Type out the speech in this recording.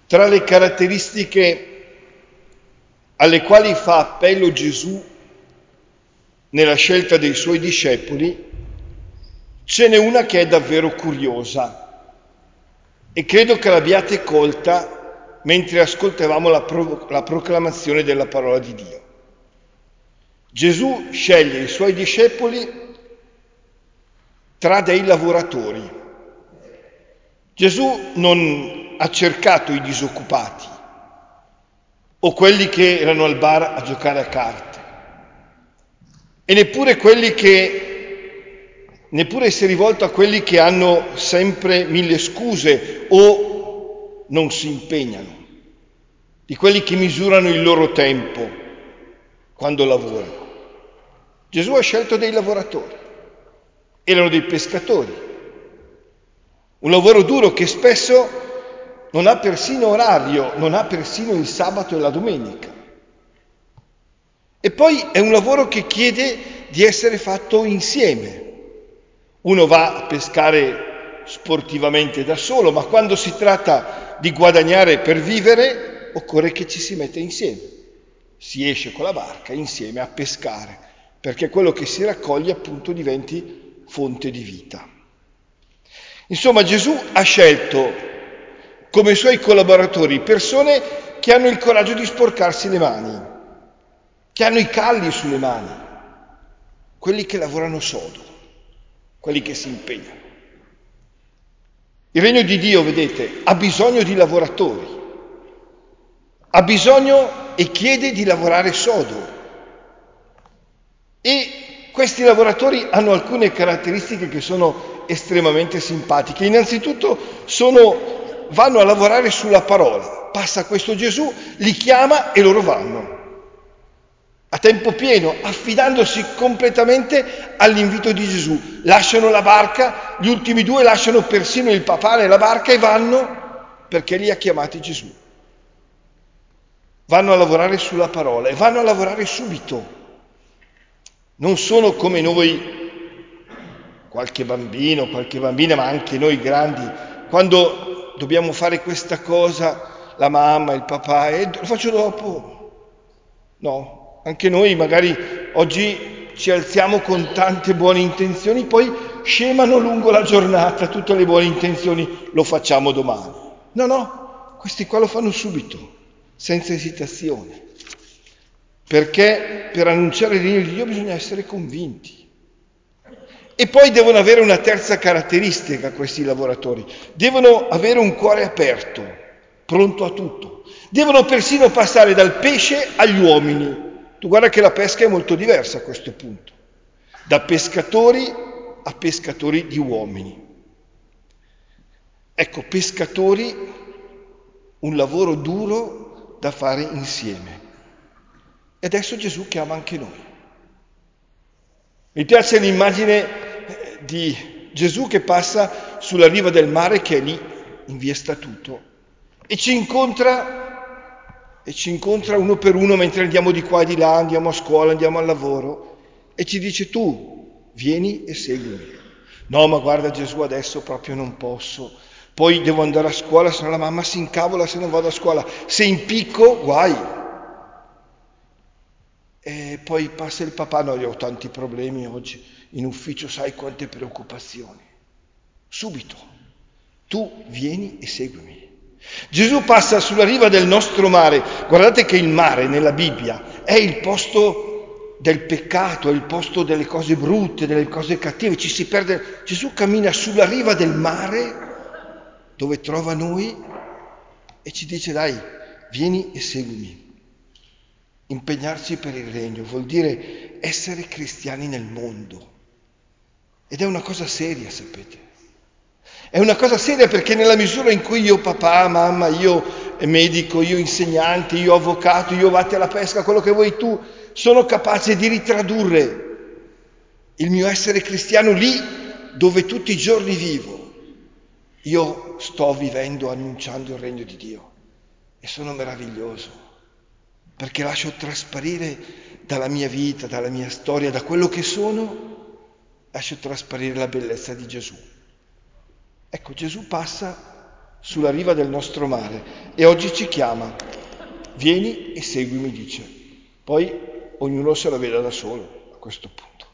Tra le caratteristiche alle quali fa appello Gesù nella scelta dei suoi discepoli, ce n'è una che è davvero curiosa e credo che l'abbiate colta mentre ascoltavamo la proclamazione della parola di Dio. Gesù sceglie i suoi discepoli tra dei lavoratori. Gesù non ha cercato i disoccupati o quelli che erano al bar a giocare a carte e neppure si è rivolto a quelli che hanno sempre mille scuse o non si impegnano, di quelli che misurano il loro tempo quando lavorano. Gesù ha scelto dei lavoratori, erano dei pescatori, un lavoro duro che spesso non ha persino orario, non ha persino il sabato e la domenica. E poi è un lavoro che chiede di essere fatto insieme. Uno va a pescare sportivamente da solo, ma quando si tratta di guadagnare per vivere, occorre che ci si metta insieme. Si esce con la barca insieme a pescare, perché quello che si raccoglie appunto diventi fonte di vita. Insomma, Gesù ha scelto come suoi collaboratori persone che hanno il coraggio di sporcarsi le mani, che hanno i calli sulle mani, quelli che lavorano sodo, quelli che si impegnano. Il regno di Dio, vedete, ha bisogno di lavoratori, ha bisogno e chiede di lavorare sodo. E questi lavoratori hanno alcune caratteristiche che sono estremamente simpatiche. Innanzitutto vanno a lavorare sulla parola. Passa questo Gesù, li chiama e loro vanno. A tempo pieno, affidandosi completamente all'invito di Gesù. Lasciano la barca, gli ultimi due lasciano persino il papà nella barca e vanno perché li ha chiamati Gesù. Vanno a lavorare sulla parola e vanno a lavorare subito. Non sono come noi, qualche bambino, qualche bambina, ma anche noi grandi, quando dobbiamo fare questa cosa, la mamma, il papà, lo faccio dopo. No, anche noi magari oggi ci alziamo con tante buone intenzioni, poi scemano lungo la giornata tutte le buone intenzioni, lo facciamo domani. No, questi qua lo fanno subito, senza esitazione. Perché per annunciare il regno di Dio bisogna essere convinti. E poi devono avere una terza caratteristica questi lavoratori. Devono avere un cuore aperto, pronto a tutto. Devono persino passare dal pesce agli uomini. Tu guarda che la pesca è molto diversa a questo punto. Da pescatori a pescatori di uomini. Ecco, pescatori, un lavoro duro da fare insieme. E adesso Gesù chiama anche noi. Mi piace l'immagine di Gesù che passa sulla riva del mare, che è lì in via Statuto, e ci incontra uno per uno mentre andiamo di qua e di là, andiamo a scuola, andiamo al lavoro, e ci dice: tu vieni e seguimi. No, ma guarda Gesù, adesso proprio non posso, poi devo andare a scuola, se no la mamma si incavola se non vado a scuola, se impicco, guai. E poi passa il papà: no, io ho tanti problemi oggi, in ufficio sai quante preoccupazioni. Subito, tu vieni e seguimi. Gesù passa sulla riva del nostro mare. Guardate che il mare nella Bibbia è il posto del peccato, è il posto delle cose brutte, delle cose cattive, ci si perde. Gesù cammina sulla riva del mare dove trova noi e ci dice: dai, vieni e seguimi. Impegnarsi per il regno vuol dire essere cristiani nel mondo. Ed è una cosa seria, sapete. È una cosa seria perché nella misura in cui io papà, mamma, io medico, io insegnante, io avvocato, io vatti alla pesca, quello che vuoi tu, sono capace di ritradurre il mio essere cristiano lì dove tutti i giorni vivo, io sto vivendo, annunciando il regno di Dio. E sono meraviglioso. Perché lascio trasparire dalla mia vita, dalla mia storia, da quello che sono, lascio trasparire la bellezza di Gesù. Ecco, Gesù passa sulla riva del nostro mare e oggi ci chiama, vieni e seguimi, dice. Poi ognuno se la veda da solo a questo punto.